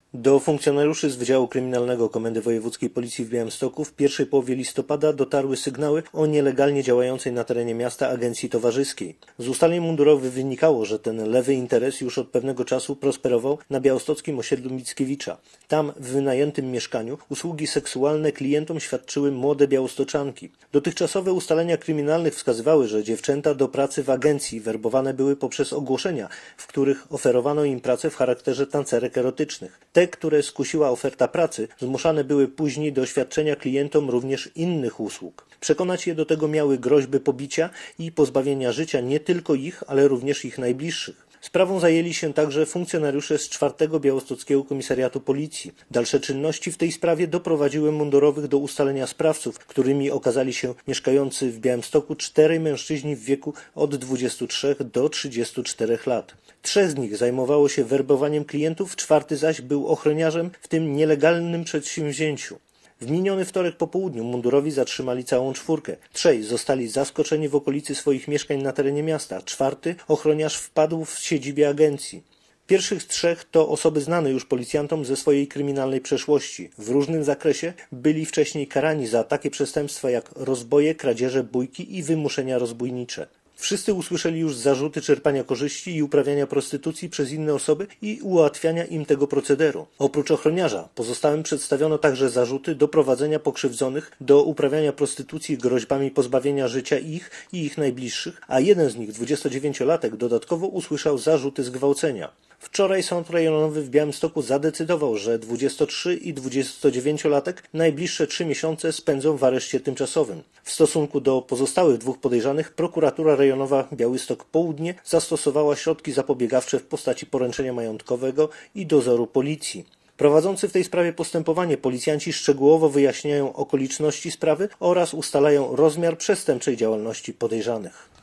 Do funkcjonariuszy z Wydziału Kryminalnego Komendy Wojewódzkiej Policji w Białymstoku w pierwszej połowie listopada dotarły sygnały o nielegalnie działającej na terenie miasta agencji towarzyskiej. Z ustaleń mundurowych wynikało, że ten lewy interes już od pewnego czasu prosperował na białostockim osiedlu Mickiewicza. Tam, w wynajętym mieszkaniu, usługi seksualne klientom świadczyły młode białostoczanki. Dotychczasowe ustalenia kryminalnych wskazywały, że dziewczęta do pracy w agencji werbowane były poprzez ogłoszenia, w których oferowano im pracę w charakterze tancerek erotycznych. Te, które skusiła oferta pracy, zmuszane były później do świadczenia klientom również innych usług. Przekonać je do tego miały groźby pobicia i pozbawienia życia nie tylko ich, ale również ich najbliższych. Sprawą zajęli się także funkcjonariusze z 4. Białostockiego Komisariatu Policji. Dalsze czynności w tej sprawie doprowadziły mundurowych do ustalenia sprawców, którymi okazali się mieszkający w Białymstoku 4 mężczyźni w wieku od 23 do 34 lat. 3 z nich zajmowało się werbowaniem klientów, 4 zaś był ochroniarzem w tym nielegalnym przedsięwzięciu. W miniony wtorek po południu mundurowi zatrzymali całą 4. 3 zostali zaskoczeni w okolicy swoich mieszkań na terenie miasta. 4 ochroniarz wpadł w siedzibie agencji. Pierwszych 3 to osoby znane już policjantom ze swojej kryminalnej przeszłości. W różnym zakresie byli wcześniej karani za takie przestępstwa jak rozboje, kradzieże, bójki i wymuszenia rozbójnicze. Wszyscy usłyszeli już zarzuty czerpania korzyści i uprawiania prostytucji przez inne osoby i ułatwiania im tego procederu. Oprócz ochroniarza pozostałym przedstawiono także zarzuty doprowadzenia pokrzywdzonych do uprawiania prostytucji groźbami pozbawienia życia ich i ich najbliższych, a jeden z nich, 29-latek, dodatkowo usłyszał zarzuty zgwałcenia. Wczoraj Sąd Rejonowy w Białymstoku zadecydował, że 23 i 29-latek najbliższe 3 miesiące spędzą w areszcie tymczasowym. W stosunku do pozostałych 2 podejrzanych prokuratura rejonowa Białystok Południe zastosowała środki zapobiegawcze w postaci poręczenia majątkowego i dozoru policji. Prowadzący w tej sprawie postępowanie policjanci szczegółowo wyjaśniają okoliczności sprawy oraz ustalają rozmiar przestępczej działalności podejrzanych.